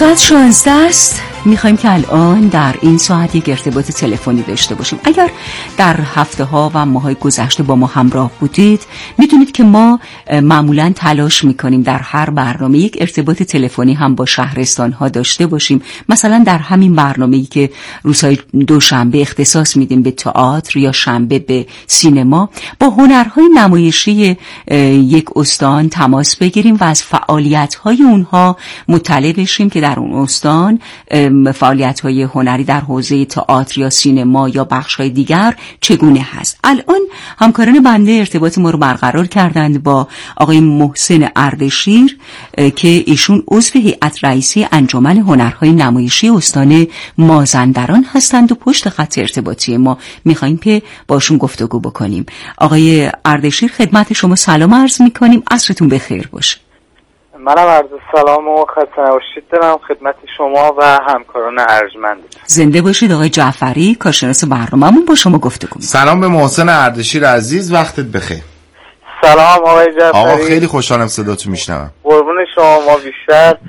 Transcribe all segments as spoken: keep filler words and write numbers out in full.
ساعت شانزده است. میخوایم که الان در این ساعت یک ارتباط تلفنی داشته باشیم. اگر در هفته ها و ماهای گذشته با ما همراه بودید میدونید که ما معمولا تلاش میکنیم در هر برنامه یک ارتباط تلفنی هم با شهرستان ها داشته باشیم. مثلا در همین برنامه‌ای که روزهای دوشنبه اختصاص میدیم به تئاتر یا شنبه به سینما، با هنرهای نمایشی یک استان تماس بگیریم و از فعالیت‌های اونها مطلع بشیم که در اون استان فعالیت‌های هنری در حوزه تئاتر یا سینما یا بخش‌های دیگر چگونه هست. الان همکاران بنده ارتباط ما رو برقرار کردند با آقای محسن اردشیر که ایشون عضو هیئت رئیسه انجمن هنرهای نمایشی استان مازندران هستند و پشت خط ارتباطی ما می‌خوایم که باشون گفتگو بکنیم. آقای اردشیر خدمت شما سلام عرض می‌کنیم. عصرتون بخیر باشه. منم عرض سلام و خسته نباشید دارم خدمت شما و همکاران ارجمند. زنده باشید آقای جعفری، کارشناس برنامه‌مون، با شما گفتگو. سلام به محسن اردشیر عزیز، وقتت بخیر. سلام آقای جعفری. آقا خیلی خوشحالم صداتو میشنوم. قربون شما، ما بیشتر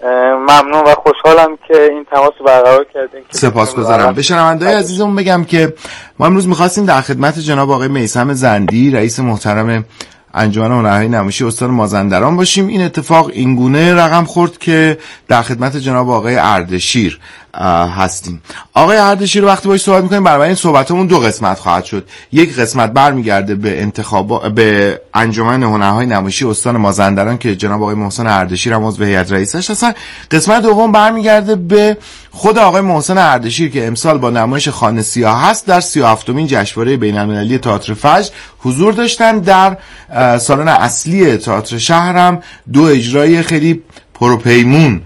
ممنون و خوشحالم که این تماس رو برقرار کردین. سپاسگزارم. به شنونده‌های عزیزمون بگم که ما امروز می‌خواستیم در خدمت جناب آقای میثم زندی، رئیس محترم انجمن هنرهای نمایشی استان مازندران باشیم. این اتفاق اینگونه رقم خورد که در خدمت جناب آقای اردشیر هستیم. آقای اردشیر وقتی باهاش صحبت می‌کنیم، برای این صحبتمون دو قسمت خواهد شد. یک قسمت برمیگرده به انتخاب به انجمن هنرهای نمایشی استان مازندران که جناب آقای محسن اردشیر هم عضو هیئت رئیسش هستن. قسمت دوم برمیگرده به خود آقای محسن اردشیر که امسال با نمایش خانه سیاه هست در سی و هفتمین جشنواره بین‌المللی تئاتر فجر حضور داشتن. در سالن اصلی تئاتر شهرم دو اجرای خیلی پروپیمون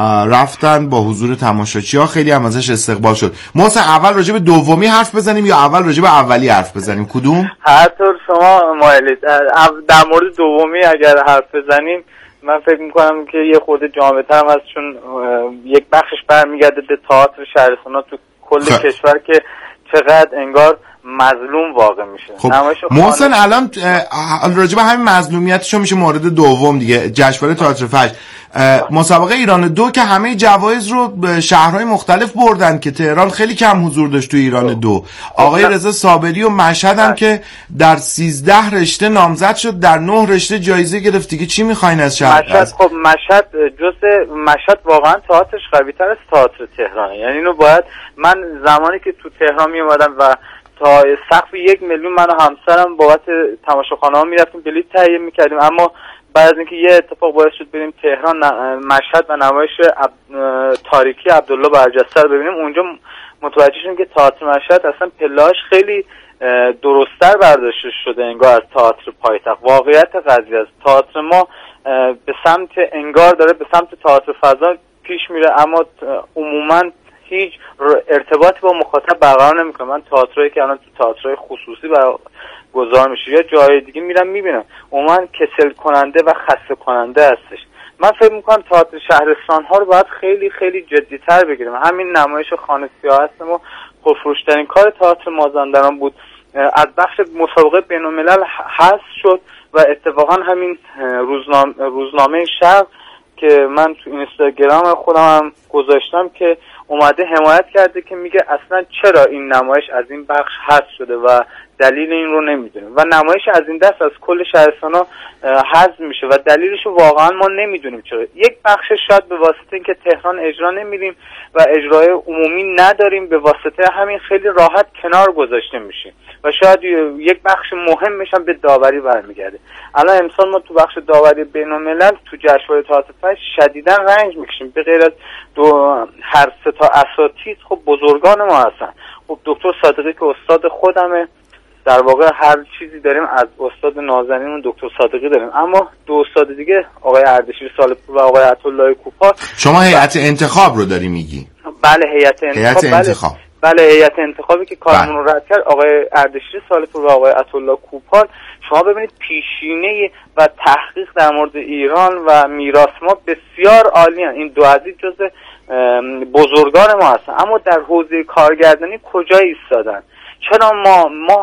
رفتن با حضور تماشاچی‌ها، خیلی هم ازش استقبال شد. محسن اول راجع به دومی حرف بزنیم یا اول راجع به اولی حرف بزنیم؟ کدوم؟ هر طور شما مایلید. در مورد دومی اگر حرف بزنیم من فکر میکنم که یه خورده جامع‌تر هم هست، چون یک بخشش برمیگرده به تئاتر شهرستان‌ها تو کل خ... کشور که چقدر انگار مظلوم واقع میشه. خب محسن الان راجع به همین مظلومیتشو میشه مورد دوم دیگه، جشنواره تئاتر فجر، مسابقه ایران دو که همه جوایز رو به شهرهای مختلف بردن که تهران خیلی کم حضور داشت تو ایران دو. آقای رضا صابری و مشهد هم که در سیزده رشته نامزد شد، در نه رشته جایزه گرفت. دیگه چی میخواین از شهر؟ مشهد خب مشهد جز مشهد واقعا تئاترش قوی‌تر از تئاتر تهرانه. یعنی اینو باید، من زمانی که تو تهران میومدم و تا سقف یک میلیون من و همسرم بابت تماشاخانه ها میرفتیم بلیط تهیه میکردیم، اما بعد از اینکه یه اتفاق باعث شد بریم تهران مشهد و نمایش عب... تاریکی عبدالله برجسته رو ببینیم، اونجا متوجه شدیم که تئاتر مشهد اصلا پلاش خیلی درست‌تر برداشته شده انگار از تئاتر پایتخت. واقعیت قضیه است تئاتر ما به سمت انگار داره به سمت تئاتر فضا پیش میره، اما عموما هیچ ارتباطی با مخاطب برقرار نمیکنه. من تئاترایی که الان تو تئاترهای خصوصی برگزار میشه یا جای دیگه میرم میبینم عموما کسل کننده و خسته کننده هستش. من فکر میکنم تئاتر شهرستان ها رو باید خیلی خیلی جدی‌تر بگیریم. همین نمایش خانه سیاه هستم و پرفروش‌ترین کار تئاتر مازندران بود، از بخش مسابقه بین‌الملل حذف شد و اتفاقا همین روزنامه روزنامه شرق که من تو اینستاگرام خودم هم گذاشتم که اومده حمایت کرده که میگه اصلا چرا این نمایش از این بخش حذف شده و دلیل این رو نمیدونیم و نمایش از این دست از کل شهرستان‌ها حذف میشه و دلیلش رو واقعا ما نمیدونیم چرا. یک بخش شاید به واسطه اینکه تهران اجرا نمیدیم و اجرای عمومی نداریم، به واسطه همین خیلی راحت کنار گذاشته میشیم و شاید یک بخش مهمش هم به داوری برمیگرده. الان امسال ما تو بخش داوری بین‌الملل تو جشنواره تئاتر فجر شدیداً رنج میکشیم، به غیر از دو هر سه تا اساتید خب بزرگان ما هستن. خب دکتر صادقی که استاد خودمه، در واقع هر چیزی داریم از استاد نازنین و دکتر صادقی داریم، اما دو استاد دیگه آقای اردشیر سالپور و آقای عطاالله کوپال. شما هیئت انتخاب رو داری میگی؟ بله هیئت انتخاب. هیئت انتخاب. بله هیئت انتخابی که کارمون رو رد کرد آقای اردشیر سالپور و آقای عطاالله کوپال. شما ببینید پیشینه و تحقیق در مورد ایران و میراث ما بسیار عالی هستند. این دو عزیز جز بزرگان ما هستن، اما در حوزه کارگردانی کجا ایستادن؟ چرا ما ما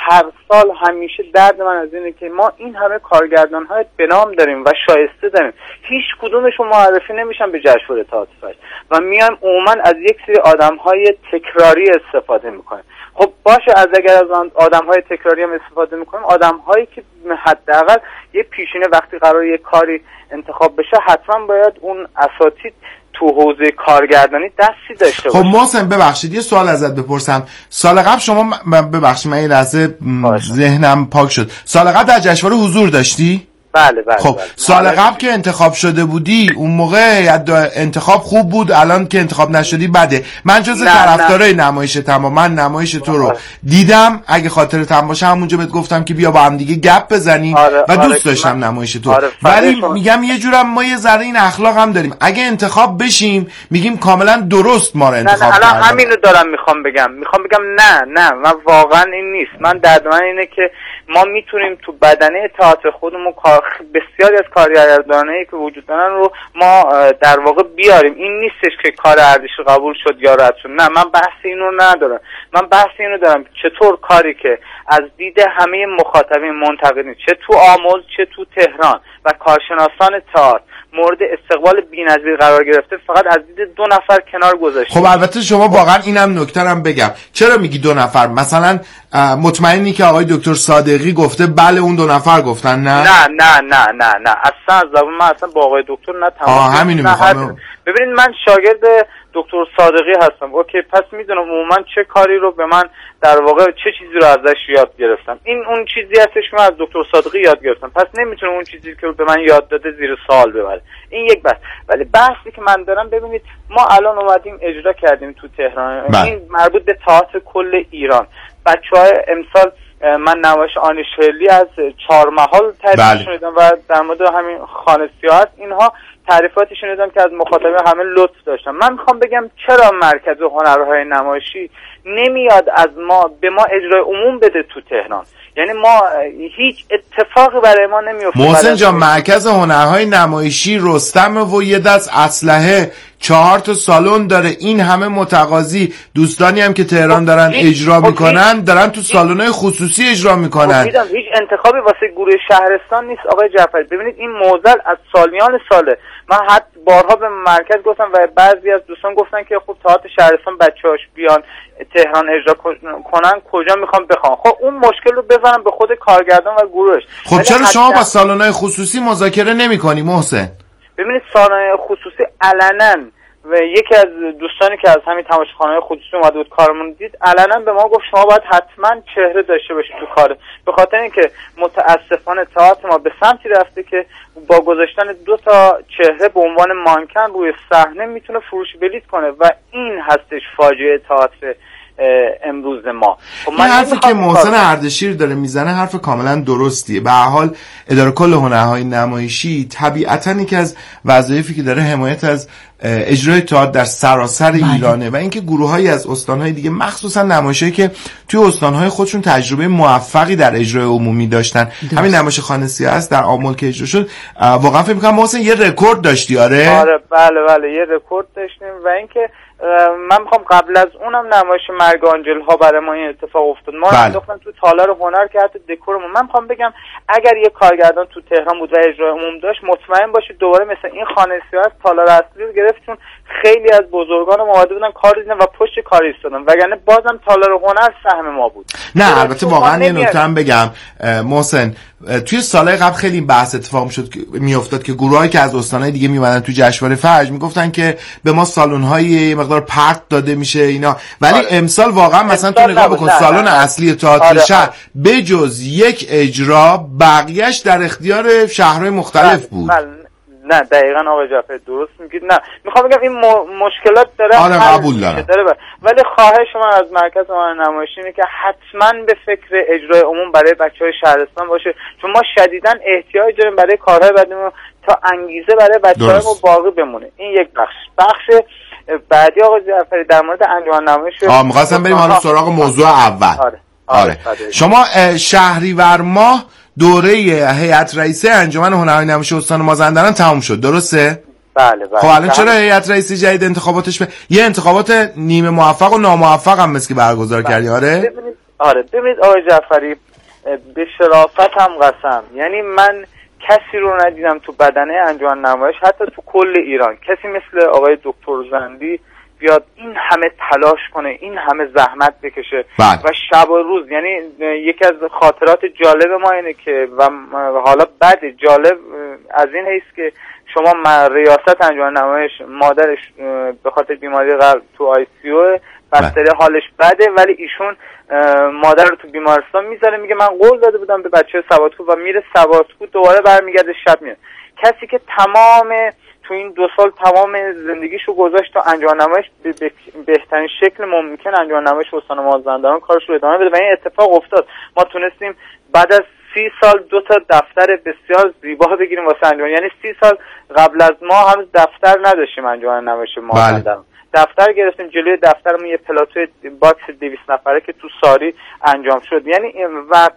هر سال همیشه درد من از اینه که ما این همه کارگردان های به نام داریم و شایسته داریم، هیچ کدومشون معرفی نمیشن به جشنواره تئاتر فجر و میایم عموما از یک سری آدم های تکراری استفاده میکنیم. خب باشه، از اگر از آدم های تکراری هم استفاده میکنیم، آدم هایی که حداقل یه پیشینه وقتی قرار یه کاری انتخاب بشه حتما باید اون اساتید تو حوزه کارگردانی دستی داشته باشه. خب محسن ببخشید یه سوال ازت بپرسم. سال قبل شما ببخشید من یه لحظه ذهنم پاک شد، سال قبل در جشنواره حضور داشتی؟ بله بله. خب بله. سال قبل که انتخاب شده بودی اون موقع انتخاب خوب بود، الان که انتخاب نشدی بده. من جز طرفدارای نمایش تمام، من نمایش تو رو دیدم، اگه خاطرت هم باشه همونجا بهت گفتم که بیا با هم دیگه گپ بزنیم. آره، و دوست آره، داشتم من... نمایش تو. آره، ولی میگم یه جورم ما یه ذره این اخلاق هم داریم، اگه انتخاب بشیم میگیم کاملا درست ما رو انتخاب کردن. الان همینو دارم میخوام بگم میخوام بگم نه نه من واقعا این نیست. من درد من اینه که ما میتونیم تو بدنه تئاتر خودمون بسیاری از کارگردانایی که وجود دارن رو ما در واقع بیاریم. این نیستش که کار اردشیر قبول شد یا رد شد، نه، من بحث اینو ندارم. من بحث اینو دارم چطور کاری که از دید همه مخاطبین منتقدین، چه تو آمل چه تو تهران و کارشناسان تئاتر، مورد استقبال بی‌نظیر قرار گرفته، فقط از دید دو نفر کنار گذاشته. خب البته شما واقعا اینم نکته هم بگم، چرا میگی دو نفر؟ مثلا مطمئنی که آقای دکتر صادقی گفته بله اون دو نفر گفتن؟ نه نه نه نه نه نه اصلا از زبان من اصلا با آقای دکتر نه تمام. آه همینو میخوام. ببینید من شاگرد دکتر صادقی هستم، اوکی، پس میدونم عموما چه کاری رو به من در واقع چه چیزی رو ازش یاد گرفتم. این اون چیزی هستش که من از دکتر صادقی یاد گرفتم، پس نمیتونه اون چیزی که به من یاد داده زیر سوال ببره. این یک بحث. ولی بحثی که من دارم، ببینید ما الان اومدیم اجرا کردیم تو تهران، بله. این مربوط به تئاتر کل ایران. بچه‌های امسال من نمایش آنیشلی از چهار محال تعریف بله. شنیدم و در مورد همین خانه سیاه هست، اینها تعریفاتی شنیدم که از مخاطبین همه لطف داشتم. من میخوام بگم چرا مرکز هنرهای نمایشی نمیاد از ما به ما اجرای عموم بده تو تهران؟ یعنی ما هیچ اتفاقی برای ما نمیفته. محسن جان، مرکز هنرهای نمایشی رستم و یه دست اسلحه، چهار تا سالن داره، این همه متقاضی، دوستانی هم که تهران دارن اجرا میکنن دارن تو سالن‌های خصوصی اجرا میکنن. هیچ انتخابی واسه گروه شهرستان نیست آقای جعفری. ببینید این موزل از سالیان ساله. من حتی بارها به مرکز گفتم و بعضی از دوستان گفتن که خب تئاتر شهرستان بچه‌هاش بیان تهران اجرا کنن، کجا میخوام بخوام؟ خب اون مشکل رو بزنم به خود کارگردان و گروهش. خب چرا شما با سالن‌های خصوصی مذاکره نمی‌کنی محسن؟ ببینید سالن‌های خصوصی علنا، و یکی از دوستانی که از همین تماشاخانه‌های خصوصی اومده بود کارمون دید، علنا به ما گفت شما باید حتما چهره داشته باشید تو کار، به خاطر اینکه متاسفانه تئاتر ما به سمتی رفته که با گذاشتن دو تا چهره به عنوان مانکن روی صحنه میتونه فروش بلیط کنه و این هستش فاجعه تئاتر امروز ما. این حرفی که محسن اردشیر داره میزنه حرف کاملا درستیه. به هر حال اداره کل هنرهای نمایشی طبیعتاً یکی از وظایفی که داره حمایت از اجرای تئاتر در سراسر ایرانه و اینکه گروه‌هایی از استان‌های دیگه، مخصوصا نمایشایی که توی استان‌های خودشون تجربه موفقی در اجرای عمومی داشتن، داشت. همین نمایش خانه سیاه است در آمل که اجرا شد، واقعا فکر می‌کنم محسن یه رکورد داشتی. آره آره بله بله یه رکورد داشتیم و اینکه من میخوام قبل از اونم نمایش مرگ آنجل ها برای ما این اتفاق افتاد. ما انداختن تو تالار هنر که حتی دکورمون، من میخوام بگم اگر یه کارگردان تو تهران بود و اجرای عموم داشت، مطمئن باشید دوباره مثل این خانه سیاه تالار اصلی رو گرفت، چون خیلی از بزرگان ما اومده بودن کار دیدن و پشت کار ایستادن، وگرنه بازم تالار هنر سهم ما بود. نه البته واقعا یه نکته هم بگم محسن، توی سالهای قبل خیلی بحث اتفاق میشد میافتاد که گروهایی که از استانهای دیگه میومدن تو جشنواره فجر میگفتن که به ما سالن‌های یه مقدار پرت داده میشه اینا، ولی آره. امسال واقعا مثلا تو نگاه بکن سالن اصلی تئاتر آره. شهر بجز یک اجرا بقیه‌اش در اختیار شهرهای مختلف بود. بل. نه دقیقاً آقای جعفری درست میگید. نه میخوام بگم این م- مشکلات داره آره قبول دارم داره بر. ولی خواهش من از مرکز هنر نمایشی اینه که حتما به فکر اجرای عموم برای بچهای شهرستان باشه، چون ما شدیداً احتیاج داریم برای کارهای بعدیمون تا انگیزه برای بچه‌های ما باقی بمونه. این یک بخش. بخش بعدی آقای جعفری در مورد انجمن نمایش. آ می‌خواستم بریم حالا سراغ موضوع اول. آره. آره. آره. شما شهریور ماه دوره هیئت رئیسه انجمن هنرهای نمایش استان مازندران تموم شد، درسته؟ بله بله. خب الان چرا هیئت رئیسه جدید انتخاباتش به یه انتخابات نیمه موفق و ناموفق هم مثل که برگزار بله. کردی؟ آره آره ببینید آقای جعفری، به شرافت هم قسم، یعنی من کسی رو ندیدم تو بدنه انجمن نمایش، حتی تو کل ایران، کسی مثل آقای دکتر زندی بیاد این همه تلاش کنه، این همه زحمت بکشه بله. و شب و روز. یعنی یکی از خاطرات جالب ما اینه که و حالا بعد جالب از این حیث که شما ریاست انجمن نمایش مادرش به خاطر بیماری قلب تو آی سی او بستری حالش بده، ولی ایشون مادر رو تو بیمارستان میذاره، میگه من قول داده بودم به بچه سوادکوه و میره سوادکوه، دوباره برمیگرده شب میاد. کسی که تمام تو این دو سال تمام زندگیشو گذاشت تا انجمن نمایش به بهترین شکل ممکن انجمن نمایش استان مازندران کارش رو ادامه بده و این اتفاق افتاد. ما تونستیم بعد از سی سال دو تا دفتر بسیار زیبا بگیریم واسه انجمن، یعنی سی سال قبل از ما هم دفتر نداشتیم انجمن نمایش مازندران. دفتر گرفتیم، جلوی دفترمون یه پلاتوی باکس دویست نفره که تو ساری انجام شد، یعنی و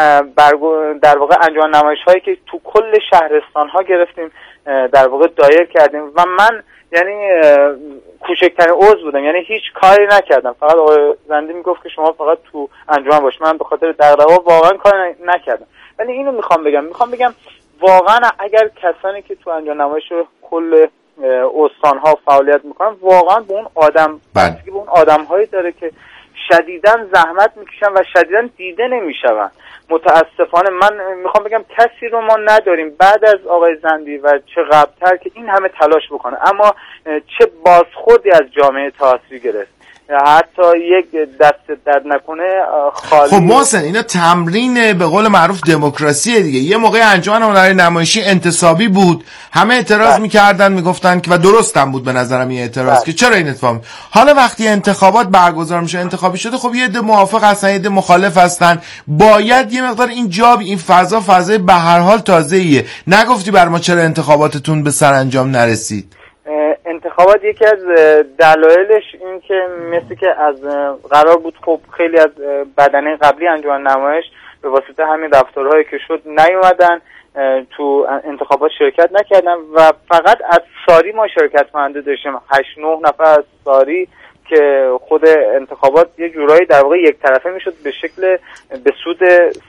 در واقع انجمن نمایش هایی که تو کل شهرستان ها گرفتیم در واقع دایر کردیم و من یعنی کوچکترین عضو بودم، یعنی هیچ کاری نکردم، فقط آقای زندی میگفت که شما فقط تو انجمن باش. من به خاطر دغدغه واقعا کاری نکردم. ولی اینو میخوام بگم میخوام بگم واقعا اگر کسانی که تو انجمن نمایش کل استان ها فعالیت میکنن واقعا به اون آدم بستگی به اون آدم هایی داره که شدیداً زحمت میکشن و شدیداً دیده نمیشون. متاسفانه من میخوام بگم کسی رو ما نداریم بعد از آقای زندی و چه قبلتر که این همه تلاش بکنه، اما چه بازخوردی از جامعه تئاتری گرفت، حتی یک دست درد نکنه خالی. خب محسن اینا تمرین به قول معروف دموکراسی دیگه. یه موقع انجمن هنری نمایشی انتصابی بود، همه اعتراض بله. میکردن میگفتن که و درست هم بود به نظرم این اعتراض بله. که چرا این اتفاق. حالا وقتی انتخابات برگزار میشه انتخابی شده، خب یه عده موافق هستن یه عده مخالف هستن، باید یه مقدار این جا این فضا فضای به هر حال تازه‌ایه. نگفتی بر ما چرا انتخاباتتون به سرانجام نرسید؟ انتخابات یکی از دلایلش این که مثل که از قرار بود خب خیلی از بدنه قبلی انجمن نمایش به واسطه همین رفتارهایی که شد نیومدن تو انتخابات شرکت نکردن و فقط از ساری ما شرکت کننده داشتیم، هشت نه نفر از ساری که خود انتخابات یه جورایی در واقع یک طرفه میشد به شکل به سود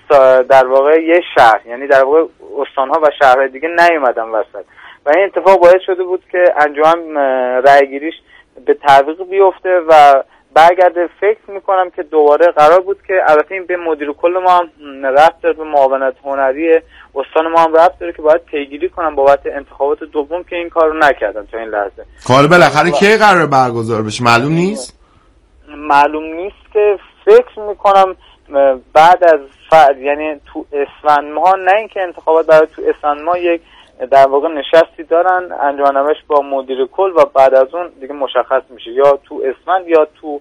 در واقع یه شهر، یعنی در واقع استانها و شهرهای دیگه نیومدن وسط و این اتفاق باعث شده بود که انجمن رأیگیریش به تعویق بیفته و برگرده. فکر میکنم که دوباره قرار بود که البته این به مدیر کل ما هم ربط داره، به معاونت هنری استان ما هم ربط داره که باید پیگیری کنم بابت انتخابات دوم که این کارو نکردن تا این لحظه. کار بالاخره کی قرار برگزار بشه معلوم نیست؟ معلوم نیست که فکر میکنم بعد از فرد، یعنی تو اسفند ماه، نه اینکه انتخابات برای تو اسفند ماه یک در واقع نشستی دارن انجمن نمایش با مدیر کل و بعد از اون دیگه مشخص میشه یا تو اسفند یا تو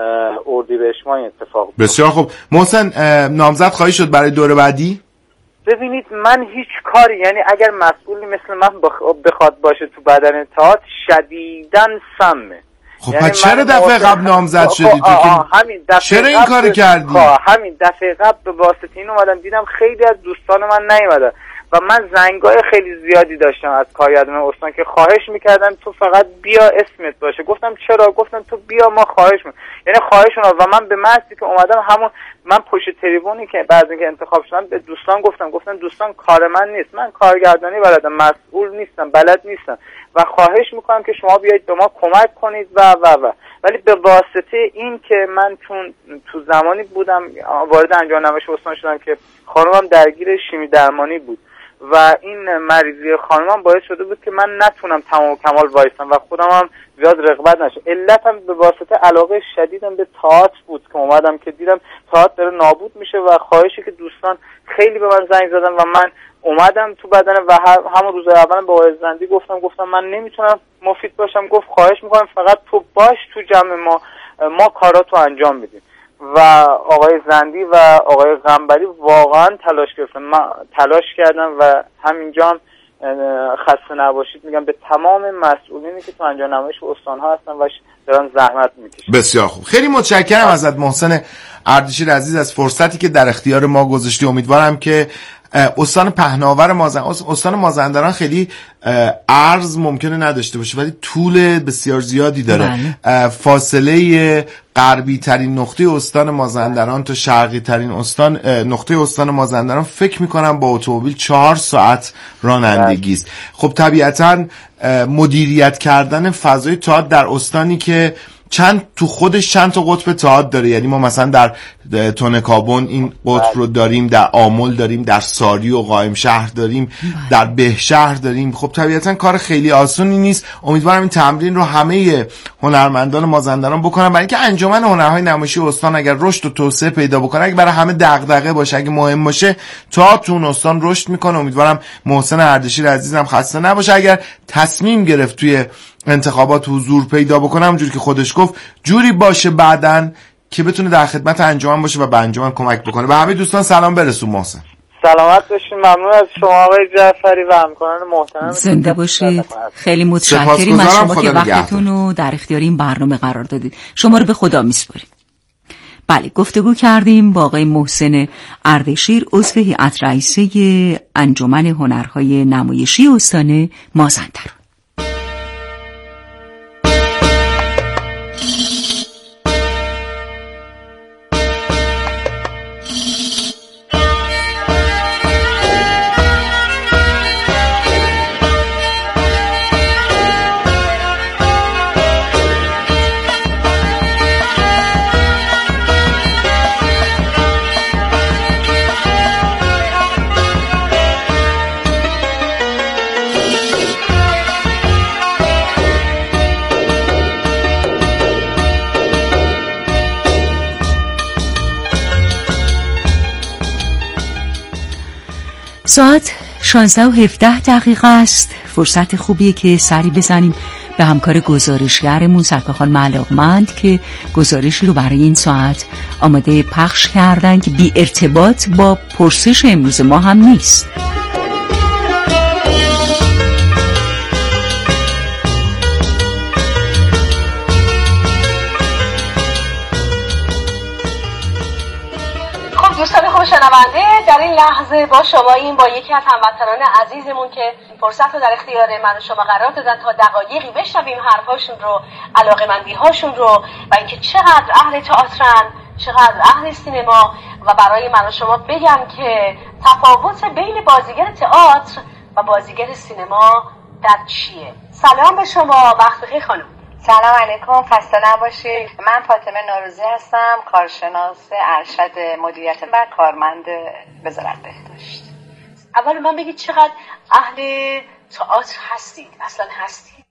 اردیبهشت ماه اتفاق. بسیار خوب. محسن نامزد خواهی شد برای دور بعدی؟ ببینید من هیچ کاری، یعنی اگر مسئولی مثل من بخواد باشه تو بدن تئاتر شدیداً سمه. خب یعنی چرا دفعه قبل نامزد شدی تو که همین دفعه چرا این کاری کردی؟ همین دفعه قبل به واسطه این اومدم دیدم خیلی از دوستان من نیومدن و من زنگای خیلی زیادی داشتم از کارگردان استان که خواهش میکردن تو فقط بیا اسمت باشه. گفتم چرا؟ گفتن تو بیا ما خواهش میکنم، یعنی خواهش اونا. و من به محضی که اومدم همون من پشت تریبونی که بعد اینکه انتخاب شدم به دوستان گفتم گفتم دوستان کار من نیست، من کارگردانی بلدم، مسئول نیستم، بلد نیستم و خواهش میکنم که شما بیایید به ما کمک کنید و و و ولی به واسطه این که من چون تو زمانی بودم وارد انجمن نمایش استان شدم که خانمم درگیر شیمی درمانی بود و این مریضی خانمم باعث شده بود که من نتونم تمام و کمال وایسم و خودم هم زیاد رغبت نشه. علتم به واسطه علاقه شدیدم به تئاتر بود که اومدم که دیدم تئاتر داره نابود میشه و خواهشی که دوستان خیلی به من زنگ زدن و من اومدم تو بدن و همون روز اولم به آقای زندی گفتم گفتم من نمیتونم مفید باشم. گفت خواهش میکنم فقط تو باش تو جمع ما، ما کاراتو انجام میدیم. و آقای زندی و آقای قنبری واقعا تلاش کردن، من تلاش کردم و همینجا هم خسته نباشید میگم به تمام مسئولینی که تو انجمن نمایش استان‌ها هستن و دارن زحمت میکشن. بسیار خوب، خیلی متشکرم ازت محسن اردشیر عزیز از فرصتی که در اختیار ما گذاشتی. امیدوارم که استان پهناور مازندران، استان مازندران خیلی عرض ممکنه نداشته باشه ولی طول بسیار زیادی داره. بله. فاصله غربی ترین نقطه استان مازندران تا شرقی ترین استان نقطه استان مازندران فکر میکنم با اتومبیل چهار ساعت رانندگی است. خب طبیعتاً مدیریت کردن فضای تئاتر در استانی که چند تو خودش چند تا قطب تئاتر داره، یعنی ما مثلا در تونکابون این قطب رو داریم، در آمل داریم، در ساری و قائم شهر داریم، در بهشهر داریم. خب طبیعتا کار خیلی آسونی نیست. امیدوارم این تمرین رو همه هنرمندان مازندران بکنن، برای اینکه انجمن هنرهای نمایشی استان اگر رشد و توسعه پیدا بکنه، اگه برای همه دغدغه باشه، اگه مهم باشه، تا تو اون استان رشد میکنه. امیدوارم محسن اردشیر عزیزم خسته نباشه. اگر تصمیم گرفت توی انتخابات حضور پیدا بکنه، همونجوری که خودش گفت جوری باشه بعدن که بتونه در خدمت انجمن باشه و به انجمن کمک بکنه. به همه دوستان سلام برسون. محسن سلامت باشین. ممنون از شما آقای جعفری و همکاران محترم. زنده باشید. خیلی متشکریم از شما که وقتتون رو در اختیار این برنامه قرار دادید. شما رو به خدا میسپاریم. بله، گفتگو کردیم با آقای محسن اردشیر، عضو هیئت رئیسه انجمن هنرهای نمایشی استان مازندران. ساعت شانزده و هفده دقیقه است. فرصت خوبیه که سری بزنیم به همکار گزارشگرمون سرکارخان علاقمند که گزارشی رو برای این ساعت آماده پخش کردن که بی ارتباط با پرسش امروز ما هم نیست. دوستان خوب شنونده، در این لحظه با شما این با یکی از هموطنان عزیزمون که فرصت رو در اختیار من و شما قرار دادن تا دقایقی بشنویم حرفاشون رو، علاقه‌مندی‌هاشون رو و اینکه چقدر اهل تئاترن، چقدر اهل سینما و برای من و شما بگم که تفاوت بین بازیگر تئاتر و بازیگر سینما در چیه. سلام به شما، وقت بخیر خانم. سلام علیکم، خسته نباشید. من فاطمه نوروزی هستم، کارشناس ارشد مدیریت و کارمند وزارت بهداشت. اول من بگید چقدر اهل تئاتر هستید؟ اصلا هستید؟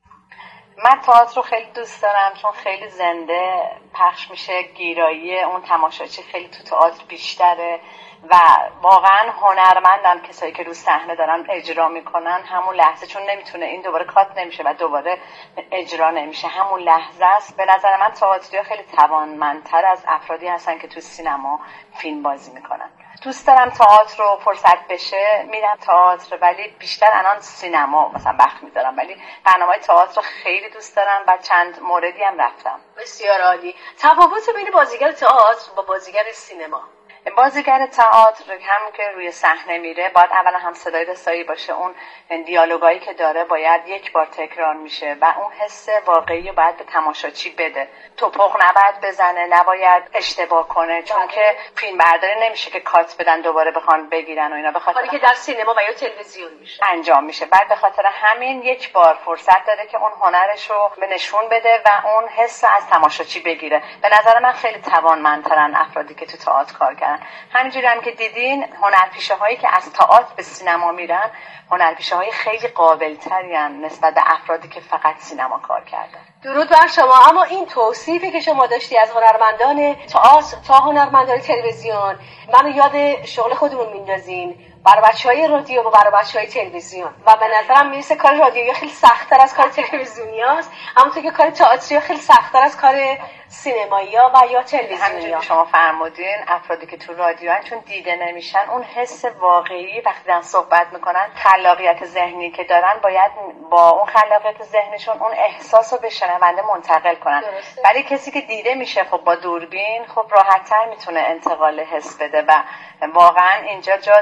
من تئاتر رو خیلی دوست دارم چون خیلی زنده پخش میشه، گیرایی اون تماشاچی خیلی تو تئاتر بیشتره و واقعا هنرمندم کسایی که رو صحنه دارن اجرا میکنن همون لحظه، چون نمیتونه این دوباره کات نمیشه و دوباره اجرا نمیشه، همون لحظه است. به نظر من تئاتریا خیلی توانمندتر از افرادی هستن که تو سینما فیلم بازی میکنن. دوست دارم تئاتر رو فرصت بشه میرم تئاتر، ولی بیشتر الان سینما مثلا وقت میذارم، ولی برنامه‌های تئاتر رو خیلی دوست دارم و چند موردی هم رفتم. بسیار عالی. تفاوت بین بازیگر تئاتر با بازیگر سینما؟ بازیگر تئاتر هم که روی صحنه میره باید اولا هم صدای رسایی باشه، اون دیالوگایی که داره باید یک بار تکرار میشه و اون حس واقعی رو باید به تماشاچی بده. توپق نباید بزنه، نباید اشتباه کنه، چون که فیلم برداری نمیشه که کات بدن دوباره بخوان بگیرن و اینا، به خاطر که در سینما و یا تلویزیون میشه انجام میشه. بعد به خاطر همین یک بار فرصت داره که اون هنرش رو به نشون بده و اون حس از تماشاچی بگیره. به نظر من خیلی توانمندترن افرادی که تو تئاتر کار کردن. همینجوری هم که دیدین هنرپیشه هایی که از تئاتر به سینما میرن هنرپیشه های خیلی قابل تری نسبت به افرادی که فقط سینما کار کردن. درود بر شما. اما این توصیفی که شما داشتی از هنرمندان تئاتر تا هنرمندان تلویزیون منو یاد شغل خودمون میندازین، برای بچهای رادیو و برای بچهای تلویزیون، و به نظرم میرسه کار رادیویی خیلی سخت‌تر از کار تلویزیونیاست، همونطور که کار تئاتری خیلی سخت‌تر از کار سینمایی‌ها و یا تلویزیونی‌ها. شما فرمودین افرادی که تو رادیو هن چون دیده نمیشن، اون حس واقعی وقتی دارن صحبت میکنن، خلاقیت ذهنی که دارن، باید با اون خلاقیت ذهنشون اون احساس رو به شنونده منتقل کنن. ولی کسی که دیده میشه خب با دوربین خب راحت‌تر میتونه انتقال حس بده و واقعا اینجا جا داره که از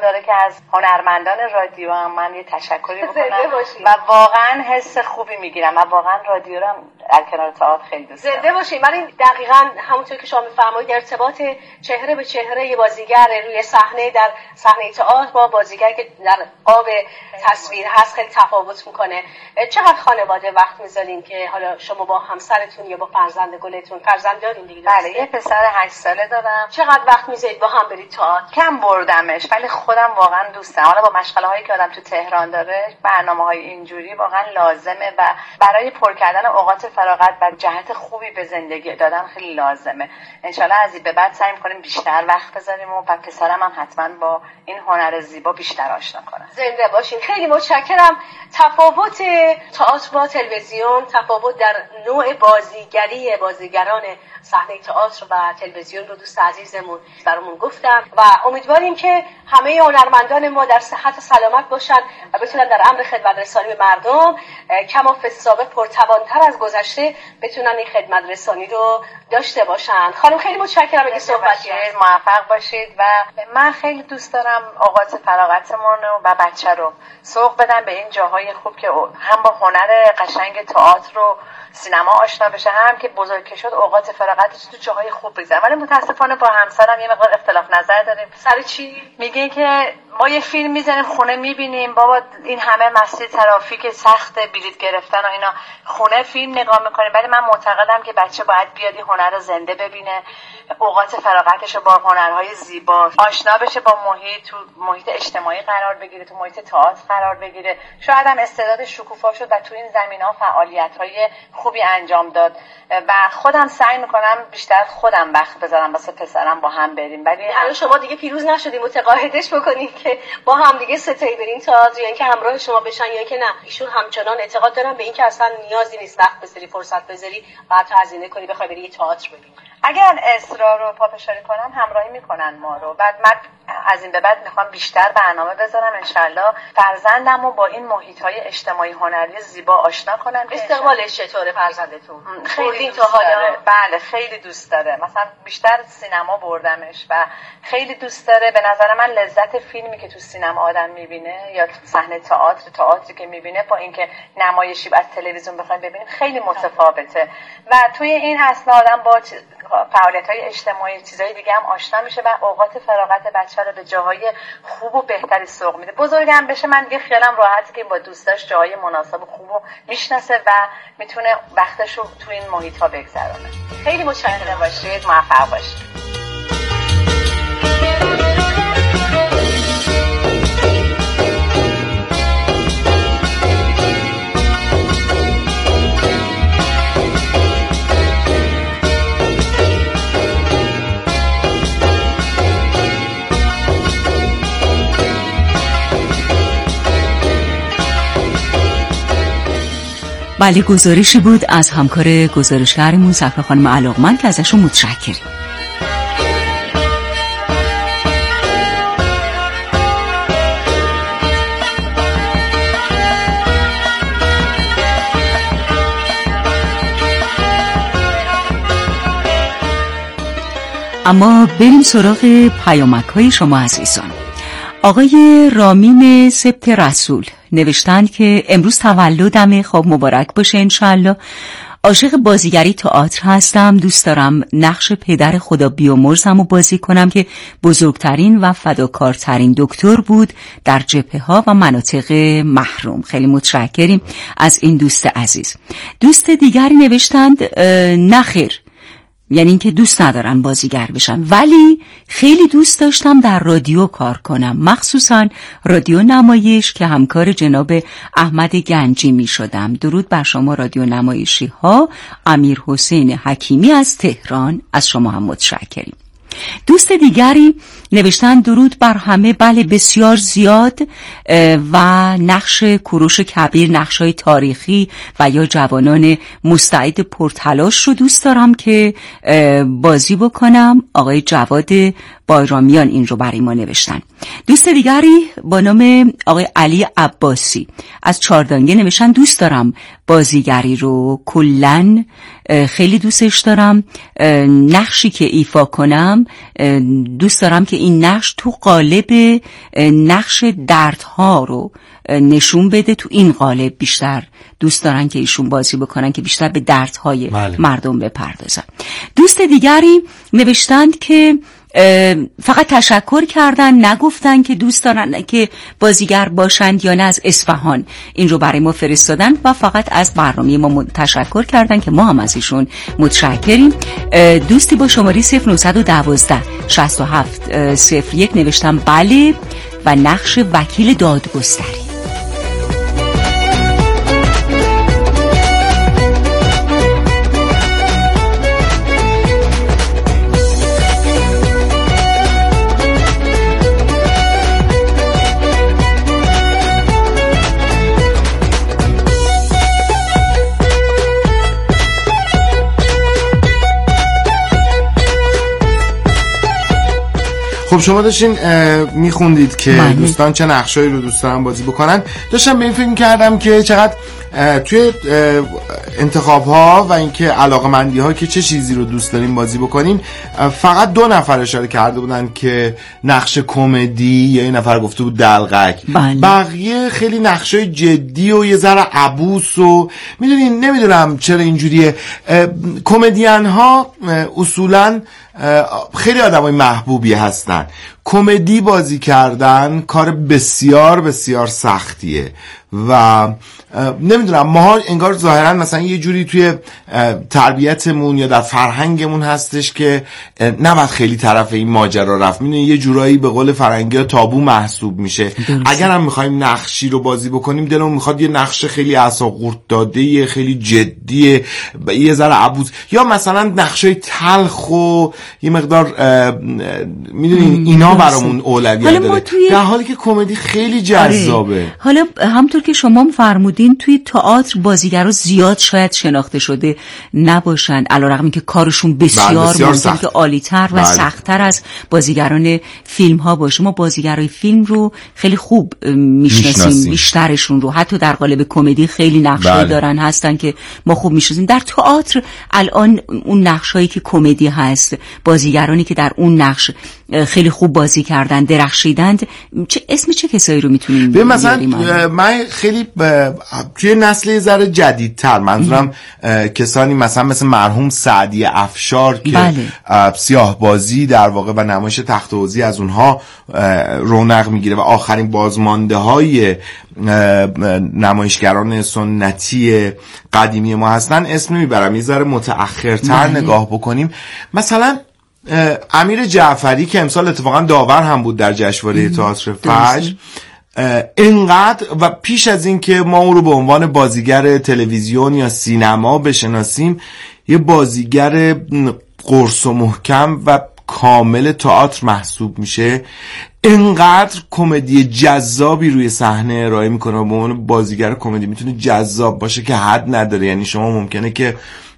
از هنرمندان رادیو هم من یه تشکری بکنم و واقعا حس خوبی میگیرم و واقعا رادیو رو در کنار تئاتر خیلی دوست دارم. زنده باشید. من این دقیقاً همونطور که شما میفرمایید ارتباط چهره به چهره یه بازیگر روی صحنه در صحنه تئاتر با بازیگر که در قاب تصویر هست خیلی تفاوت میکنه. چقدر خانواده وقت میذارین که حالا شما با همسرتون یا با فرزند گلتون، فرزند دارین دیگه؟ بله، یه پسر هشت ساله دارم. چقدر وقت میذارید با هم برید تئاتر؟ کم بردمش ولی خودم واقعا دوست دارم. حالا با مشغله هایی که آدم تو تهران داره، برنامه‌های اینجوری واقعا لازمه و برای پر کردن اوقات فراغت و جهت خوبی به زندگی دادن خیلی لازمه. انشالله از این به بعد سعی می‌کنیم بیشتر وقت بذاریم و پسرم هم حتما با این هنر زیبا بیشتر آشنا کنه. زنده باشین. خیلی متشکرم. تفاوت تئاتر با تلویزیون، تفاوت در نوع بازیگری بازیگران صحنه تئاتر و تلویزیون رو دوست عزیزمون برامون گفتن و امیدواریم که همه هنرمندان ما در صحت و سلامت باشن و بتونن در امر خدمت رسانی به مردم کما فی السابق پرتوان‌تر از گذشته بتونن این خدمت رسانی رو داشته باشن. خانم خیلی متشکرم که صحبت کردید. موفق باشید و من خیلی دوست دارم اوقات فراغتمون و بچه رو سوق بدم به این جاهای خوب که هم با هنر قشنگ تئاتر رو سینما آشنا بشه، هم که بزرگ که شد اوقات فراغتش تو جاهای خوب بگذره. ولی متاسفانه با همسرم یه مقدار اختلاف نظر داریم. سر چی؟ میگه که ما یه فیلم میزنیم خونه میبینیم، بابا این همه مسیر ترافیک سخت بلیط گرفتن و اینا، خونه فیلم نگاه میکنیم. ولی من معتقدم که بچه باید بیاد این هنر رو زنده ببینه، اوقات فراغتش رو با هنرهای زیبا آشنا بشه، با محیط، تو محیط اجتماعی قرار بگیره، تو محیط تئاتر قرار بگیره. شاید هم استعداد شکوفا شد و تو این زمینه‌ها فعالیت‌های خوبی انجام داد و خودم سعی میکنم بیشتر خودم وقت بذارم واسه پسرم با هم بریم. ولی الان شما دیگه پیروز نشدید متقاعدش بکنید که با هم دیگه ستایی برین تئاتر یا اینکه همراه شما بشن یا اینکه نه؟ ایشون همچنان اعتقاد دارن به اینکه اصلا نیازی نیست وقت بذاری، فرصت بذاری و حتی هزینه کنی بخوای بری یه تئاتر ببینی. اگر اصرار رو پافشاری کنم همراهی میکنن ما رو. بعد من از این به بعد میخوام بیشتر برنامه بذارم انشالله فرزندم رو با این محیط‌های اجتماعی هنری زیبا آشنا کنم. استقبالش چطوره فرزندتون؟ خیلی دوست داره. بله خیلی دوست داره. مثلا بیشتر سینما بردمش و خیلی دوست داره. به نظر من لذت فیلمی که تو سینما آدم میبینه یا صحنه تئاتر تئاتری که میبینه با اینکه نمایشی از تلویزیون بخوایم ببینیم خیلی متفاوته و توی این اثنا آدم با فعالیت‌های اجتماعی چیزای دیگه هم آشنا میشه و اوقات فراغت بچه رو به جاهای خوب و بهتری سوق میده. بزرگم بشه من دیگه خیالم راحته که با دوستاش جاهای مناسب و خوب رو میشناسه و میتونه وقتش رو تو این محیط‌ها بگذرونه. خیلی متشکرم باشید، موفق باشید. بله، گزارشی بود از همکار گزارشگرمون صفرا خانم علاقمند که ازشون متشکریم. اما بریم سراغ پیامک های شما عزیزان. آقای رامین سبت رسول نوشتند که امروز تولدمه، خب مبارک باشه انشالله. عاشق بازیگری تئاتر هستم، دوست دارم نقش پدر خدا بیامرزم رو بازی کنم که بزرگترین و فداکارترین دکتر بود در جبهه‌ها و مناطق محروم. خیلی متشکریم از این دوست عزیز. دوست دیگری نوشتند نخیر، یعنی اینکه دوست ندارن بازیگر بشن، ولی خیلی دوست داشتم در رادیو کار کنم، مخصوصا رادیو نمایش که همکار جناب احمد گنجی می شدم. درود بر شما رادیو نمایشی ها. امیر حسین حکیمی از تهران، از شما هم متشکریم. دوست دیگری نوشتن درود بر همه، بله بسیار زیاد، و نقش کوروش کبیر، نقش‌های تاریخی و یا جوانان مستعد پرتلاش رو دوست دارم که بازی بکنم. آقای جواد بایرامیان این رو برای ما نوشتن. دوست دیگری با نام آقای علی عباسی از چاردانگه نوشتن دوست دارم بازیگری رو، کلن خیلی دوستش دارم، نقشی که ایفا کنم دوست دارم که این نقش تو قالب نقش دردها رو نشون بده، تو این قالب بیشتر دوست دارن که ایشون بازی بکنن که بیشتر به دردهای بله. مردم بپردازن. دوست دیگری نوشتند که فقط تشکر کردن، نگفتن که دوست دارن که بازیگر باشند یا نه، از اصفهان این رو برای ما فرستادن و فقط از برنامه ما تشکر کردن که ما هم از ایشون متشکریم. دوستی با شماره صفر نه یک دو شصت و هفت صفر یک نوشتم بله و نقش وکیل دادگستری. خب شما داشتین میخوندید که من دوستان چه نقشایی رو دوست دارن بازی بکنن. داشتم به این فکر کردم که چقدر توی انتخاب ها و اینکه علاقمندی ها که چه چیزی رو دوست داریم بازی بکنیم، فقط دو نفر اشاره کرده بودن که نقش کمدی، یا این نفر گفته بود دلقک. بقیه خیلی نقشای جدی و یه ذره عبوس و میدونین، نمیدونم چرا اینجوریه. کمدین ها اصولاً خیلی آدمای محبوبی هستن. کمدی بازی کردن کار بسیار بسیار سختیه و نمیدونم، ما انگار ظاهرا مثلا یه جوری توی تربیتمون یا در فرهنگمون هستش که نباید خیلی طرف این ماجرا رفت. میدونی یه جورایی به قول فرنگی‌ها تابو محسوب میشه. اگر هم میخوایم نقشی رو بازی بکنیم، دلمون میخواد یه نقش خیلی اعصاب‌خورد داده، خیلی جدیه، یه ذره عبوس، یا مثلا نقشای تلخ و یه مقدار میدونین اینا برامون اولویت داره، در حالی که کمدی خیلی جذابه. آره. حالا همونطور که شما فرمودین توی تئاتر بازیگرا زیاد شاید شناخته شده نباشن، علیرغم اینکه کارشون بسیار ممکنه که عالی‌تر و سخت‌تر از بازیگران فیلم ها باشه. ما بازیگرای فیلم رو خیلی خوب میشناسیم، بیشترشون رو، حتی در قالب کمدی خیلی نقشایی دارن هستن که ما خوب میشناسیم. در تئاتر الان اون نقشایی که کمدی هست، بازیگرانی که در اون نقش خیلی خوب بازی کردن، درخشیدند، چه اسم چه کسایی رو میتونیم بیاریم؟ مثلا من خیلی توی نسل ذره جدیدتر، منظورم کسانی مثلا مثل مرحوم سعدی افشار که بله. سیاه بازی در واقع و نمایش تخت حوضی از اونها رونق میگیره و آخرین بازمانده های نمایشگران سنتی قدیمی ما هستن. اسم نمیبرم، یه ذره متأخرتر بله. نگاه بکنیم. مثلا امیر جعفری که امسال اتفاقا داور هم بود در جشنواره تئاتر فجر، اینقدر و پیش از این که ما او رو به عنوان بازیگر تلویزیون یا سینما بشناسیم، یه بازیگر قرص و محکم و کامل تئاتر محسوب میشه. اینقدر کمدی جذابی روی صحنه ارائه میکنه و به عنوان بازیگر کمدی میتونه جذاب باشه که حد نداره. یعنی شما ممکنه که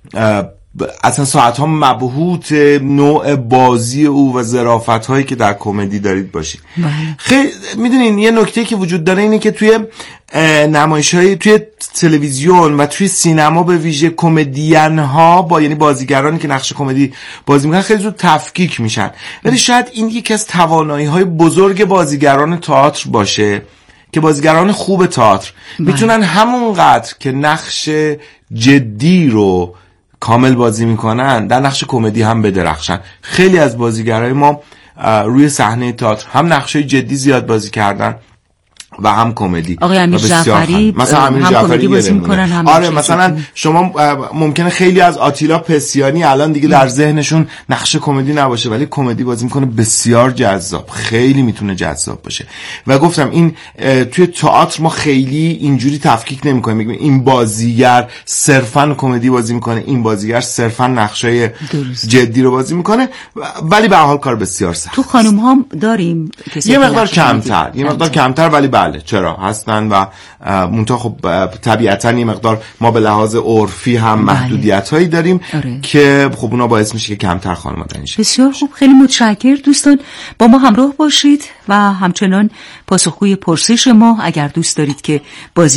اصلا ساعتها مبهوت نوع بازی او و ظرافت هایی که در کمدی دارید باشید. خیلی میدونین یه نکته که وجود داره اینه که توی نمایش های توی تلویزیون و توی سینما به ویژه کمدین ها با یعنی بازیگرانی که نقش کمدی بازی میکنن خیلی زود تفکیک میشن، ولی شاید این یکی از توانایی های بزرگ بازیگران تئاتر باشه که بازیگران خوب تئاتر میتونن همونقدر که نقش جدی رو کامل بازی میکنن در نقش کمدی هم بدرخشن. خیلی از بازیگرای ما روی صحنه تئاتر هم نقشای جدی زیاد بازی کردن و هم کمدی. آقای امیر جعفری مثلا امیر جعفری بازی میکنن هم آره مثلا شما ممکنه خیلی از آتیلا پسیانی الان دیگه در ذهنشون نقش کمدی نباشه، ولی کمدی بازی میکنه بسیار جذاب، خیلی میتونه جذاب باشه. و گفتم این توی تئاتر ما خیلی اینجوری تفکیک نمیکنیم، میگیم این بازیگر صرفا کمدی بازی میکنه، این بازیگر صرفا نقشای جدی رو بازی میکنه، ولی به هر حال کار بسیار سخت. تو خانم ها داریم یه مقدار کمتر، یه مقدار کمتر، ولی به بله چرا هستن و منتها خب طبیعتاً یه مقدار ما به لحاظ عرفی هم بله. محدودیت هایی داریم آره. که خب اونا باعث میشه که کمتر خانواده نشه. بسیار خوب، خیلی متشکرم دوستان، با ما همراه باشید و همچنان پاسخگوی پرسش ما اگر دوست دارید که بازی